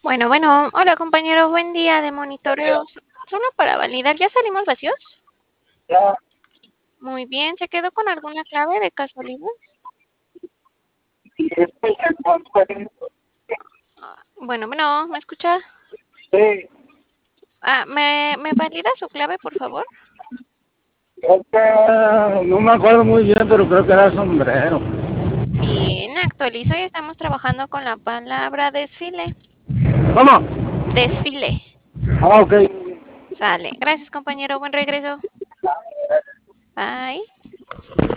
Bueno, hola compañeros, buen día de monitoreo. Solo para validar, ¿ya salimos vacíos? Ya, Muy bien, ¿se quedó con alguna clave de casualidad? y después el conference, Bueno, ¿me escucha? sí, ¿Me valida su clave, por favor? creo que no me acuerdo muy bien, pero creo que era sombrero. Bien, actualizo y estamos trabajando con la palabra desfile. ¿Cómo? Desfile. Ah, ok. Sale. Gracias, compañero. Buen regreso. Bye.